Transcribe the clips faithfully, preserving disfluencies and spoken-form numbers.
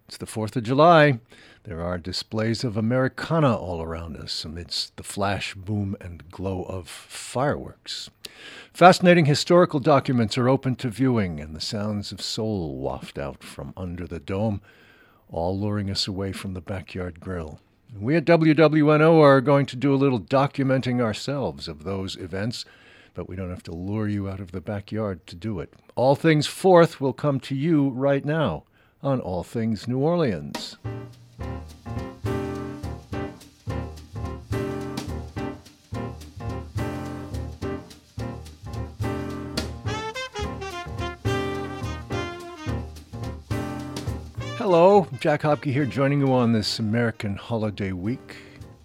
It's the fourth of July. There are displays of Americana all around us amidst the flash, boom, and glow of fireworks. Fascinating historical documents are open to viewing, and the sounds of soul waft out from under the dome, all luring us away from the backyard grill. We at W W N O are going to do a little documenting ourselves of those events, but we don't have to lure you out of the backyard to do it. All Things Fourth will come to you right now on All Things New Orleans. Hello, Jack Hopke here, joining you on this American holiday week.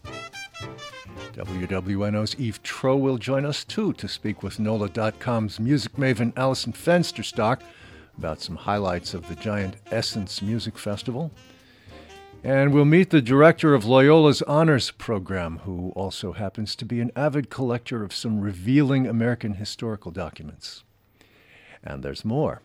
W W N O's Eve Troeh will join us, too, to speak with N O L A dot com's music maven Allison Fensterstock about some highlights of the giant Essence Music Festival. And we'll meet the director of Loyola's Honors Program, who also happens to be an avid collector of some revealing American historical documents. And there's more.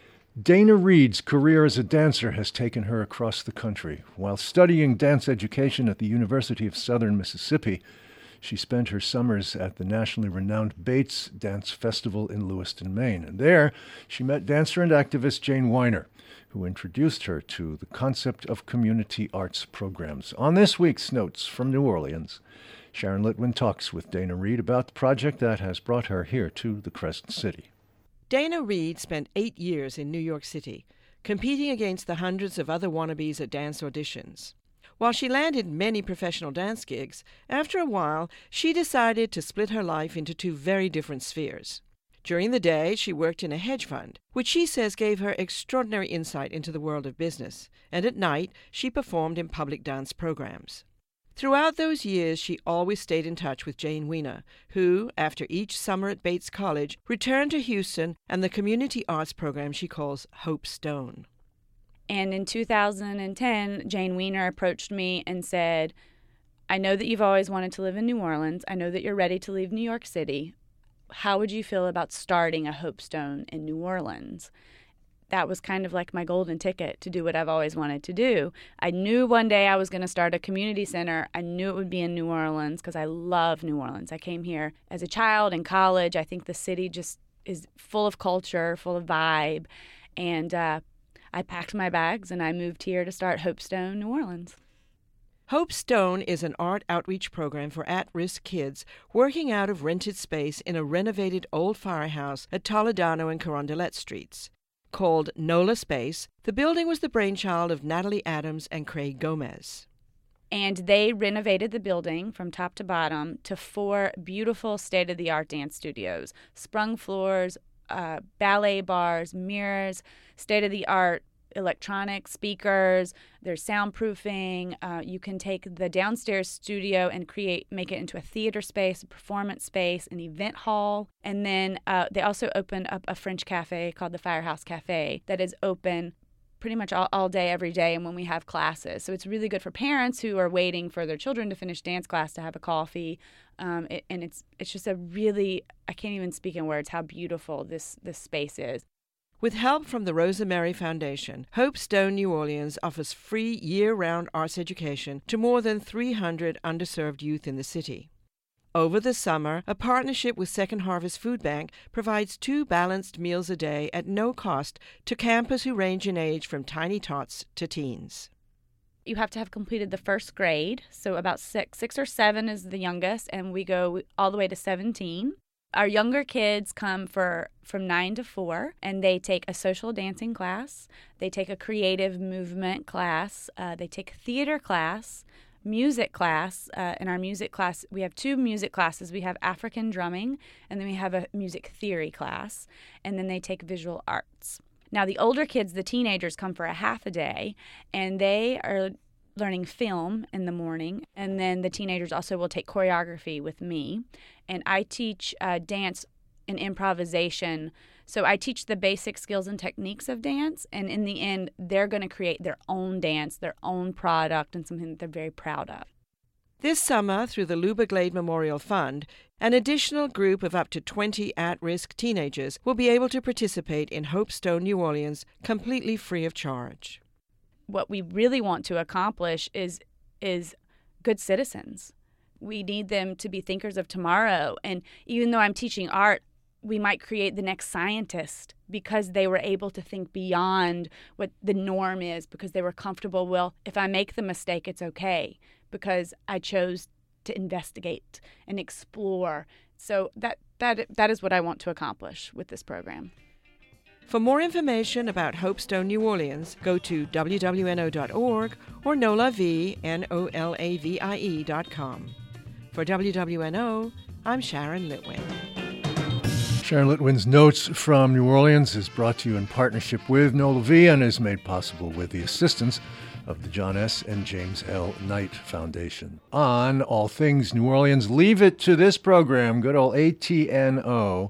Dana Reed's career as a dancer has taken her across the country. While studying dance education at the University of Southern Mississippi, she spent her summers at the nationally renowned Bates Dance Festival in Lewiston, Maine. And there, she met dancer and activist Jane Weiner, who introduced her to the concept of community arts programs. On this week's Notes from New Orleans, Sharon Litwin talks with Dana Reed about the project that has brought her here to the Crescent City. Dana Reed spent eight years in New York City, competing against the hundreds of other wannabes at dance auditions. While she landed many professional dance gigs, after a while, she decided to split her life into two very different spheres. During the day, she worked in a hedge fund, which she says gave her extraordinary insight into the world of business, and at night, she performed in public dance programs. Throughout those years, she always stayed in touch with Jane Weiner, who, after each summer at Bates College, returned to Houston and the community arts program she calls Hope Stone. And in two thousand ten, Jane Weiner approached me and said, I know that you've always wanted to live in New Orleans. I know that you're ready to leave New York City. How would you feel about starting a Hope Stone in New Orleans? That was kind of like my golden ticket to do what I've always wanted to do. I knew one day I was going to start a community center. I knew it would be in New Orleans because I love New Orleans. I came here as a child in college. I think the city just is full of culture, full of vibe. And uh, I packed my bags and I moved here to start Hope Stone New Orleans. Hope Stone is an art outreach program for at-risk kids working out of rented space in a renovated old firehouse at Toledano and Carondelet Streets. Called NOLA Space, the building was the brainchild of Natalie Adams and Craig Gomez. And they renovated the building from top to bottom to four beautiful state-of-the-art dance studios, sprung floors, uh, ballet bars, mirrors, state-of-the-art electronic speakers. There's soundproofing. Uh, you can take the downstairs studio and create, make it into a theater space, a performance space, an event hall. And then uh, they also opened up a French cafe called the Firehouse Cafe that is open pretty much all, all day, every day, and when we have classes. So it's really good for parents who are waiting for their children to finish dance class to have a coffee. Um, it, and it's it's just a really, I can't even speak in words how beautiful this, this space is. With help from the Rosa Mary Foundation, Hope Stone New Orleans offers free year-round arts education to more than three hundred underserved youth in the city. Over the summer, a partnership with Second Harvest Food Bank provides two balanced meals a day at no cost to campers who range in age from tiny tots to teens. You have to have completed the first grade, so about six, six or seven is the youngest, and we go all the way to seventeen. Our younger kids come for from nine to four, and they take a social dancing class. They take a creative movement class. Uh, they take a theater class, music class. Uh, in our music class, we have two music classes. We have African drumming, and then we have a music theory class, and then they take visual arts. Now, the older kids, the teenagers, come for a half a day, and they are learning film in the morning, and then the teenagers also will take choreography with me, and I teach uh, dance and improvisation. So I teach the basic skills and techniques of dance, and in the end, they're going to create their own dance, their own product, and something that they're very proud of. This summer, through the Luba Glade Memorial Fund, an additional group of up to twenty at-risk teenagers will be able to participate in Hope Stone New Orleans completely free of charge. what we really want to accomplish is is good citizens. We need them to be thinkers of tomorrow. And even though I'm teaching art, we might create the next scientist because they were able to think beyond what the norm is, because they were comfortable. Well, if I make the mistake, it's okay because I chose to investigate and explore. So that that that is what I want to accomplish with this program. For more information about Hopestone, New Orleans, go to w w n o dot org or nolavie, N O L A V I E dot com. For W W N O, I'm Sharon Litwin. Sharon Litwin's Notes from New Orleans is brought to you in partnership with NOLA V and is made possible with the assistance of the John S. and James L. Knight Foundation. On All Things New Orleans, leave it to this program, good old A T N O,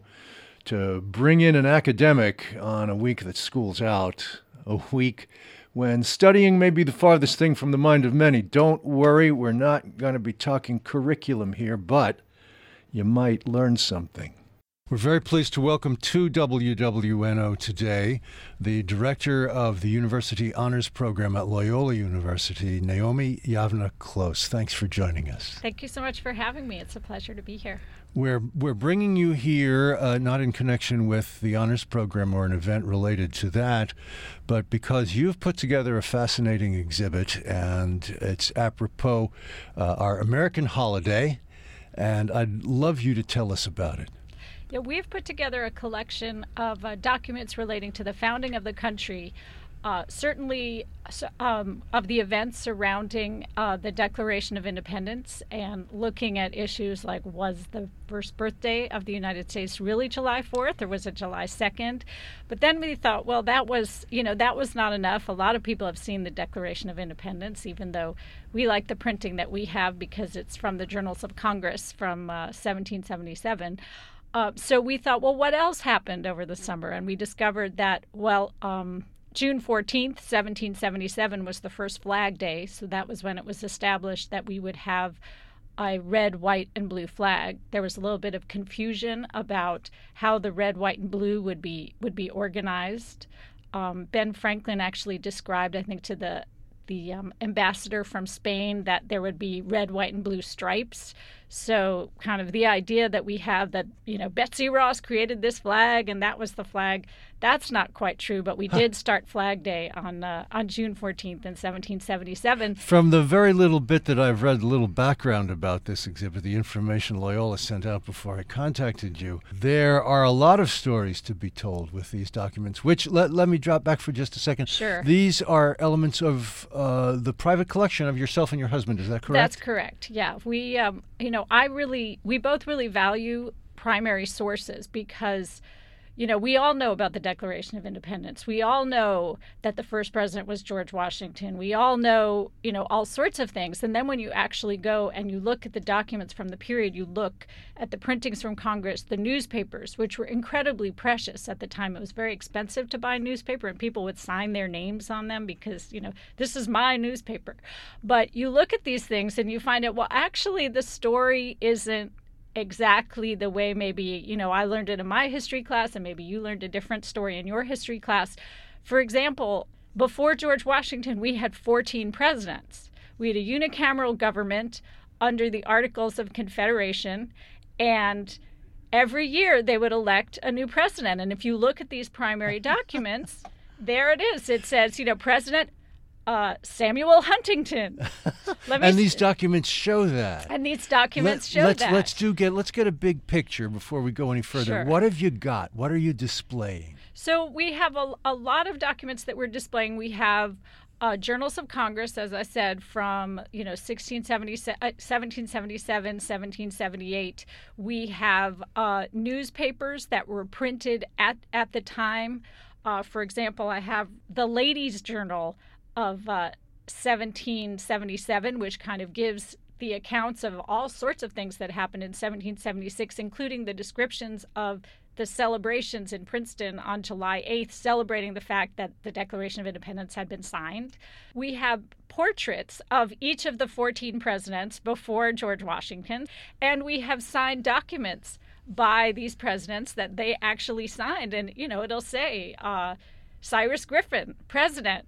to bring in an academic on a week that school's out, a week when studying may be the farthest thing from the mind of many. Don't worry, we're not going to be talking curriculum here, but you might learn something. We're very pleased to welcome to W W N O today the director of the University Honors Program at Loyola University, Naomi Yavna Close. Thanks for joining us. Thank you so much for having me. It's a pleasure to be here. We're we're bringing you here uh, not in connection with the honors program or an event related to that, but because you've put together a fascinating exhibit, and it's apropos uh, our American holiday, and I'd love you to tell us about it. Yeah, we've put together a collection of uh, documents relating to the founding of the country, uh, certainly um, of the events surrounding uh, the Declaration of Independence, and looking at issues like, was the first birthday of the United States really July fourth, or was it July second? But then we thought, well, that was, you know, that was not enough. A lot of people have seen the Declaration of Independence, even though we like the printing that we have because it's from the Journals of Congress from uh, seventeen seventy-seven. Uh, so we thought, well, what else happened over the summer? And we discovered that, well, um, June fourteenth, seventeen seventy-seven was the first Flag Day. So that was when it was established that we would have a red, white, and blue flag. There was a little bit of confusion about how the red, white, and blue would be would be organized. Um, Ben Franklin actually described, I think, to the the um, ambassador from Spain that there would be red, white, and blue stripes. So kind of the idea that we have that, you know, Betsy Ross created this flag and that was the flag, that's not quite true. But we did start Flag Day on uh, on June fourteenth in seventeen seventy-seven. From the very little bit that I've read, a little background about this exhibit, the information Loyola sent out before I contacted you, there are a lot of stories to be told with these documents, which, let, let me drop back for just a second. Sure. These are elements of uh, the private collection of yourself and your husband, is that correct? That's correct, yeah. We, um, you know, I really, we both really value primary sources because, you know, we all know about the Declaration of Independence. We all know that the first president was George Washington. We all know, you know, all sorts of things. And then when you actually go and you look at the documents from the period, you look at the printings from Congress, the newspapers, which were incredibly precious at the time. It was very expensive to buy a newspaper, and people would sign their names on them because, you know, this is my newspaper. But you look at these things and you find out, well, actually, the story isn't exactly the way maybe, you know, I learned it in my history class and maybe you learned a different story in your history class. For example, before George Washington, we had fourteen presidents. We had a unicameral government under the Articles of Confederation, and every year they would elect a new president. And if you look at these primary documents, there it is. It says, you know, President Uh, Samuel Huntington. Let me and these documents show that. And these documents Let, show let's, that. Let's do get let's get a big picture before we go any further. Sure. What have you got? What are you displaying? So we have a, a lot of documents that we're displaying. We have uh, Journals of Congress, as I said, from you know sixteen seventy, uh, seventeen seventy-seven, seventeen seventy-eight. We have uh, newspapers that were printed at at the time. Uh, for example, I have the Ladies' Journal of uh, seventeen seventy-seven, which kind of gives the accounts of all sorts of things that happened in seventeen seventy-six, including the descriptions of the celebrations in Princeton on July eighth, celebrating the fact that the Declaration of Independence had been signed. We have portraits of each of the fourteen presidents before George Washington, and we have signed documents by these presidents that they actually signed. And, you know, it'll say uh, Cyrus Griffin, President.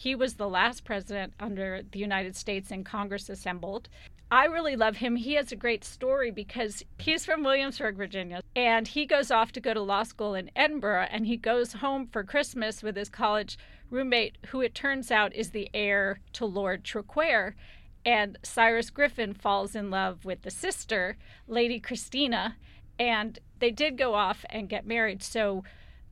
He was the last president under the United States and Congress assembled. I really love him. He has a great story because he's from Williamsburg, Virginia, and he goes off to go to law school in Edinburgh, and he goes home for Christmas with his college roommate, who it turns out is the heir to Lord Traquair. And Cyrus Griffin falls in love with the sister, Lady Christina, and they did go off and get married. So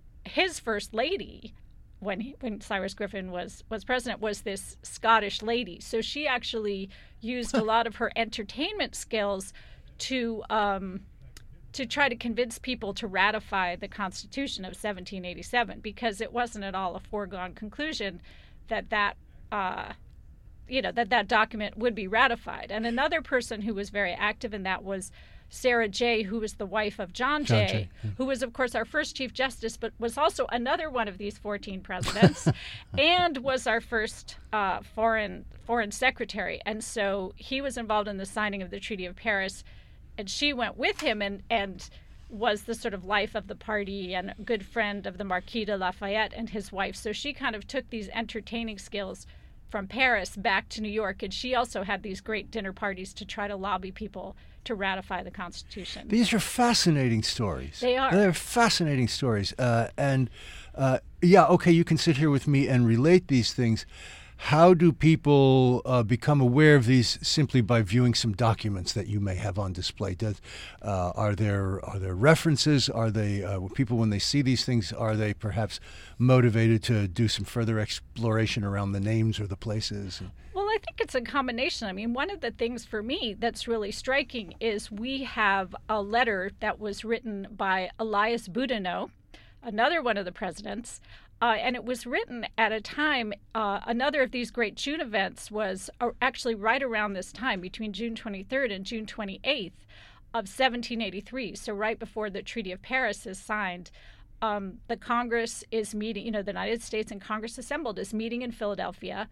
his first lady, when he, when Cyrus Griffin was, was president, was this Scottish lady. So she actually used a lot of her entertainment skills to um, to try to convince people to ratify the Constitution of seventeen eighty-seven, because it wasn't at all a foregone conclusion that that uh, you know that that document would be ratified. And another person who was very active in that was Sarah Jay, who was the wife of John, John Jay, Jay, yeah. who was, of course, our first Chief Justice, but was also another one of these fourteen presidents, and was our first uh, foreign foreign secretary. And so he was involved in the signing of the Treaty of Paris, and she went with him and, and was the sort of life of the party and a good friend of the Marquis de Lafayette and his wife. So she kind of took these entertaining skills from Paris back to New York, and she also had these great dinner parties to try to lobby people to ratify the Constitution. These are fascinating stories. They are. They're fascinating stories. Uh, and uh, yeah, okay, you can sit here with me and relate these things. How do people uh, become aware of these simply by viewing some documents that you may have on display? Does, uh, are there are there references? Are they uh, people, when they see these things, are they perhaps motivated to do some further exploration around the names or the places? Well, I think it's a combination. I mean, one of the things for me that's really striking is we have a letter that was written by Elias Boudinot, another one of the presidents, uh, and it was written at a time, uh, another of these great June events was uh, actually right around this time, between June twenty-third and June twenty-eighth of seventeen eighty-three, so right before the Treaty of Paris is signed. Um, the Congress is meeting, you know, the United States and Congress assembled is meeting in Philadelphia,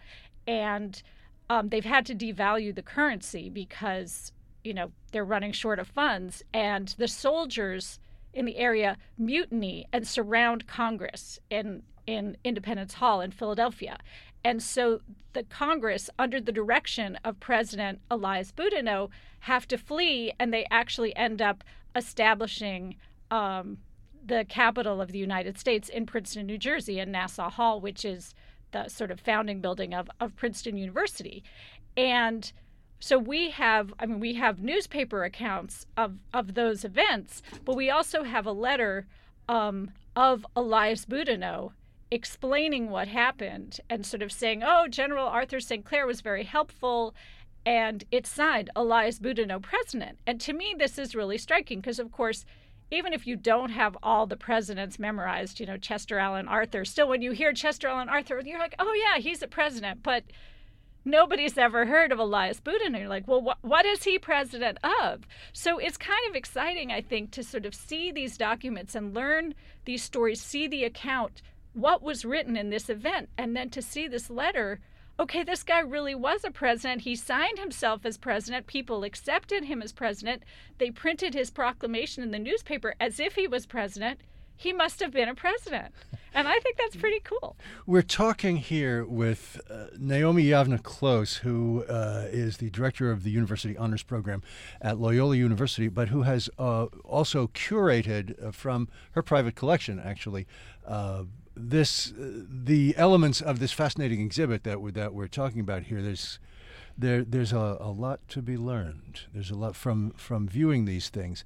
and um, they've had to devalue the currency because, you know, they're running short of funds, and the soldiers in the area mutiny and surround Congress in in Independence Hall in Philadelphia. And so the Congress, under the direction of President Elias Boudinot, have to flee, and they actually end up establishing um, the capital of the United States in Princeton, New Jersey, in Nassau Hall, which is the sort of founding building of, of Princeton University. And so we have, I mean, we have newspaper accounts of, of those events, but we also have a letter um, of Elias Boudinot explaining what happened and sort of saying, oh, General Arthur Saint Clair was very helpful, and it's signed Elias Boudinot, President. And to me, this is really striking because, of course, even if you don't have all the presidents memorized, you know, Chester Alan Arthur, still when you hear Chester Alan Arthur, you're like, oh, yeah, he's the president. But nobody's ever heard of Elias Boudinot. You're like, well, wh- what is he president of? So it's kind of exciting, I think, to sort of see these documents and learn these stories, see the account, what was written in this event, and then to see this letter. Okay, this guy really was a president. He signed himself as president. People accepted him as president. They printed his proclamation in the newspaper as if he was president. He must have been a president. And I think that's pretty cool. We're talking here with uh, Naomi Yavna Close, who uh, is the director of the University Honors Program at Loyola University, but who has uh, also curated uh, from her private collection, actually, uh, this uh, the elements of this fascinating exhibit that we're, that we're talking about here. There's there there's a, a lot to be learned. There's a lot from from viewing these things,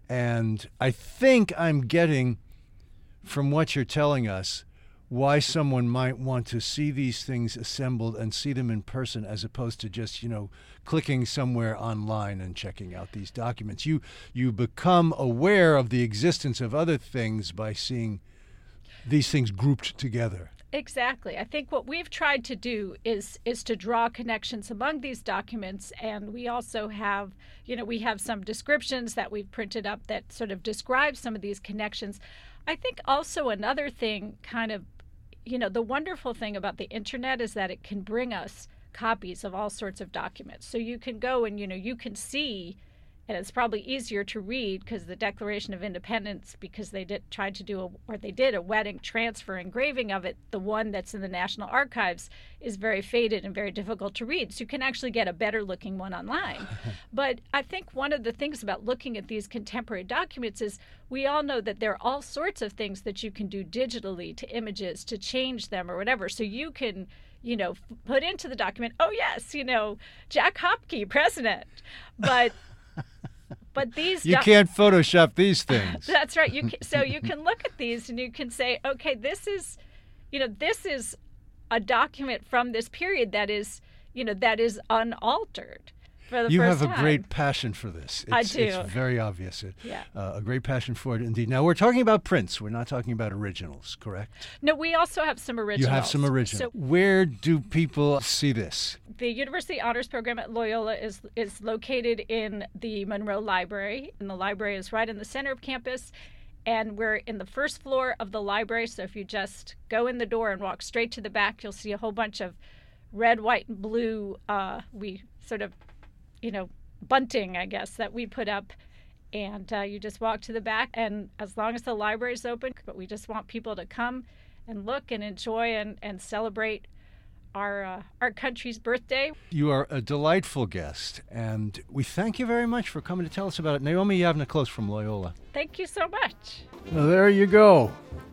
and I think I'm getting from what you're telling us why someone might want to see these things assembled and see them in person as opposed to just, you know, clicking somewhere online and checking out these documents. You you become aware of the existence of other things by seeing these things grouped together. Exactly. I think what we've tried to do is is to draw connections among these documents, and we also have, you know, we have some descriptions that we've printed up that sort of describe some of these connections. I think also another thing, kind of, you know, the wonderful thing about the internet is that it can bring us copies of all sorts of documents. So you can go and, you know, you can see And it's probably easier to read because the Declaration of Independence, because they did tried to do a, or they did a wedding transfer engraving of it, the one that's in the National Archives is very faded and very difficult to read. So you can actually get a better looking one online. But I think one of the things about looking at these contemporary documents is we all know that there are all sorts of things that you can do digitally to images to change them or whatever. So you can, you know, put into the document, oh yes, you know, Jack Hopke, president. But But these you doc- can't Photoshop these things. That's right. You can, so you can look at these and you can say, okay, this is, you know, this is a document from this period that is, you know, that is unaltered for the you first have a time. great passion for this. It's, I do. It's very obvious. It, yeah. Uh, a great passion for it indeed. Now, we're talking about prints. We're not talking about originals, correct? No, we also have some originals. You have some originals. So, where do people see this? The University Honors Program at Loyola is is located in the Monroe Library, and the library is right in the center of campus. And we're in the first floor of the library, so if you just go in the door and walk straight to the back, you'll see a whole bunch of red, white, and blue, uh, we sort of, you know, bunting, I guess, that we put up. And uh, you just walk to the back, and as long as the library's open, but we just want people to come and look and enjoy and, and celebrate our uh, our country's birthday. You are a delightful guest, and we thank you very much for coming to tell us about it. Naomi Yavneh-Close from Loyola. Thank you so much. Well, there you go.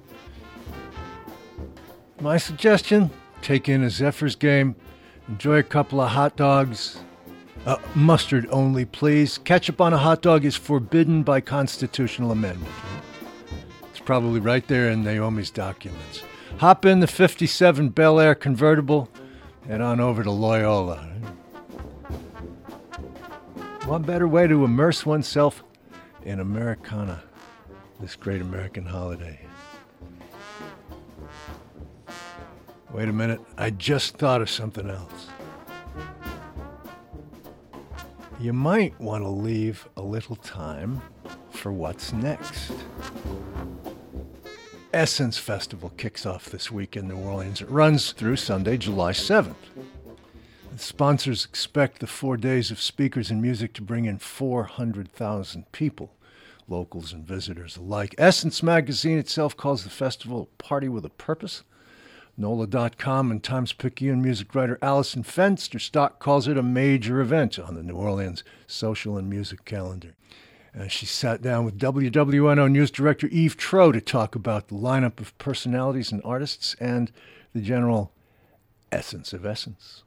My suggestion, take in a Zephyrs game, enjoy a couple of hot dogs. Uh, mustard only, please. Ketchup on a hot dog is forbidden by constitutional amendment. It's probably right there in Naomi's documents. Hop in the fifty-seven Bel Air convertible, head on over to Loyola. What better way to immerse oneself in Americana, this great American holiday? Wait a minute, I just thought of something else. You might want to leave a little time for what's next. Essence Festival kicks off this week in New Orleans. It runs through Sunday, July seventh. The sponsors expect the four days of speakers and music to bring in four hundred thousand people, locals and visitors alike. Essence Magazine itself calls the festival a party with a purpose. N O L A dot com and Times-Picayune music writer Allison Fensterstock calls it a major event on the New Orleans social and music calendar. Uh, she sat down with W W N O News Director Eve Troeh to talk about the lineup of personalities and artists and the general essence of Essence.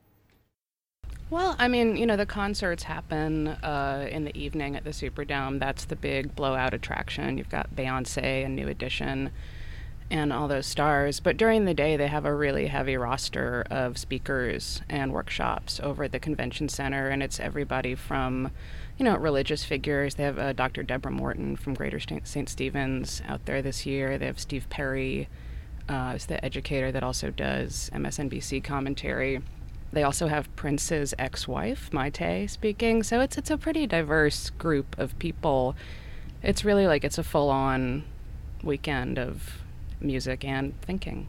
Well, I mean, you know, the concerts happen uh, in the evening at the Superdome. That's the big blowout attraction. You've got Beyonce and New Edition and all those stars. But during the day, they have a really heavy roster of speakers and workshops over at the convention center, and it's everybody from, you know, religious figures. They have uh, Doctor Deborah Morton from Greater Saint Stephen's out there this year. They have Steve Perry, uh, who's the educator that also does M S N B C commentary. They also have Prince's ex-wife, Maite, speaking. So it's it's a pretty diverse group of people. It's really like it's a full-on weekend of music and thinking.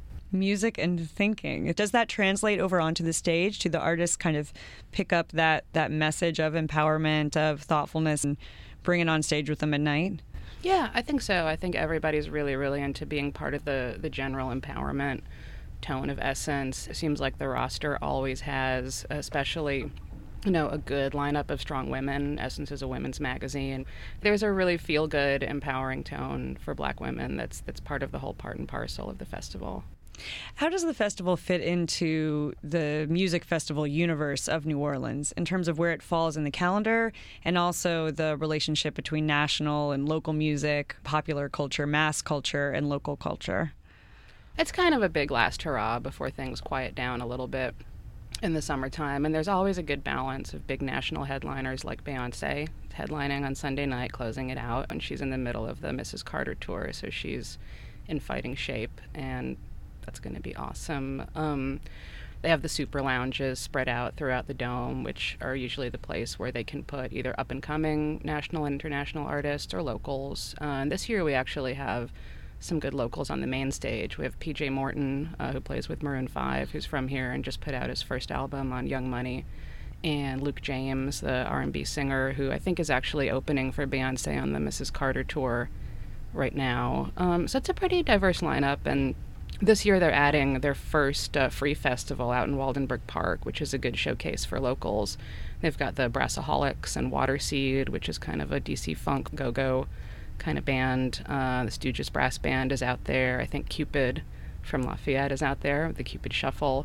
Music and thinking. Does that translate over onto the stage? Do the artists kind of pick up that, that message of empowerment, of thoughtfulness, and bring it on stage with them at night? Yeah, I think so. I think everybody's really, really into being part of the, the general empowerment tone of Essence. It seems like the roster always has, especially, you know, a good lineup of strong women. Essence is a women's magazine. There's a really feel-good, empowering tone for Black women that's that's part of the whole part and parcel of the festival. How does the festival fit into the music festival universe of New Orleans in terms of where it falls in the calendar and also the relationship between national and local music, popular culture, mass culture, and local culture? It's kind of a big last hurrah before things quiet down a little bit in the summertime, and there's always a good balance of big national headliners like Beyonce headlining on Sunday night, closing it out, and she's in the middle of the Missus Carter tour, so she's in fighting shape, and that's going to be awesome. Um, they have the super lounges spread out throughout the dome, which are usually the place where they can put either up-and-coming national and international artists or locals. Uh, and this year we actually have some good locals on the main stage. We have P J Morton, uh, who plays with Maroon five, who's from here and just put out his first album on Young Money. and Luke James, the R and B singer, who I think is actually opening for Beyonce on the Missus Carter tour right now. Um, so it's a pretty diverse lineup, and this year they're adding their first uh, free festival out in Waldenburg Park, which is a good showcase for locals. They've got the Brassaholics and Waterseed, which is kind of a D C funk go-go kind of band. Uh, the Stooges Brass Band is out there. I think Cupid from Lafayette is out there, the Cupid Shuffle.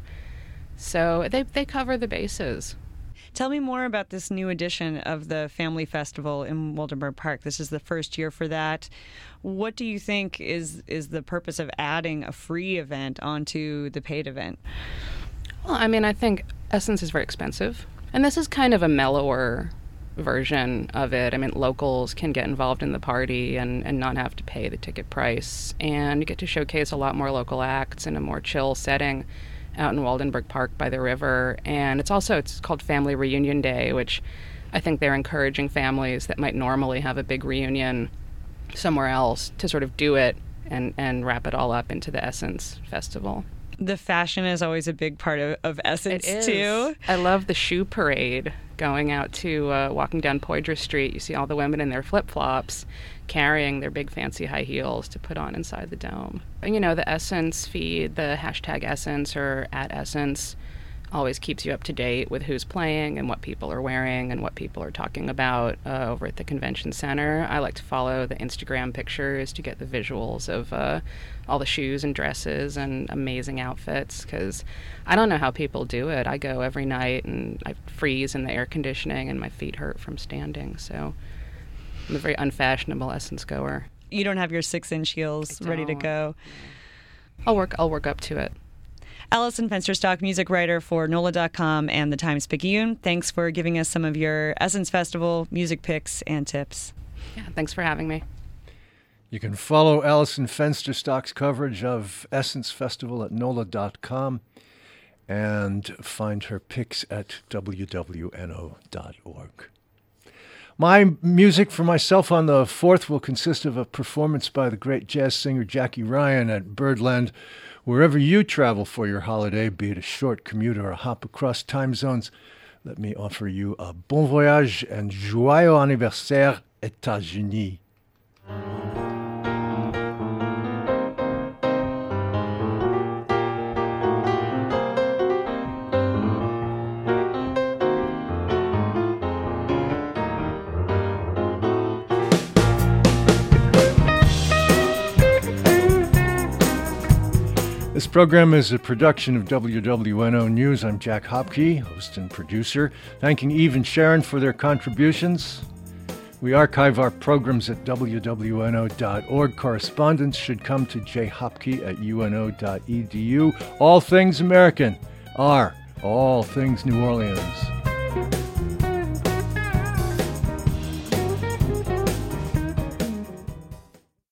So they they cover the bases. Tell me more about this new edition of the Family Festival in Waldenburg Park. This is the first year for that. What do you think is is the purpose of adding a free event onto the paid event? Well, I mean, I think Essence is very expensive, and this is kind of a mellower version of it. I mean, locals can get involved in the party and, and not have to pay the ticket price, and you get to showcase a lot more local acts in a more chill setting out in Waldenburg Park by the river. And it's also, it's called Family Reunion Day, which I think they're encouraging families that might normally have a big reunion somewhere else to sort of do it and, and wrap it all up into the Essence Festival. The fashion is always a big part of, of Essence, it is. too. I love the shoe parade going out to, uh, walking down Poydras Street. You see all the women in their flip-flops carrying their big fancy high heels to put on inside the dome. And, you know, the Essence feed, the hashtag Essence or at Essence, always keeps you up to date with who's playing and what people are wearing and what people are talking about uh, over at the convention center. I like to follow the Instagram pictures to get the visuals of uh, all the shoes and dresses and amazing outfits, because I don't know how people do it. I go every night and I freeze in the air conditioning and my feet hurt from standing. So I'm a very unfashionable Essence goer. You don't have your six-inch heels ready to go. I'll work. I'll work up to it. Allison Fensterstock, music writer for N O L A dot com and the Times-Picayune. Thanks for giving us some of your Essence Festival music picks and tips. Yeah, thanks for having me. You can follow Allison Fensterstock's coverage of Essence Festival at N O L A dot com and find her picks at W W N O dot org. My music for myself on the fourth will consist of a performance by the great jazz singer Jackie Ryan at Birdland. Wherever you travel for your holiday, be it a short commute or a hop across time zones, let me offer you a bon voyage and joyeux anniversaire, États-Unis. This program is a production of W W N O News. I'm Jack Hopke, host and producer, thanking Eve and Sharon for their contributions. We archive our programs at W W N O dot org. Correspondence should come to jhopke at U N O dot E D U. All things American are all things New Orleans.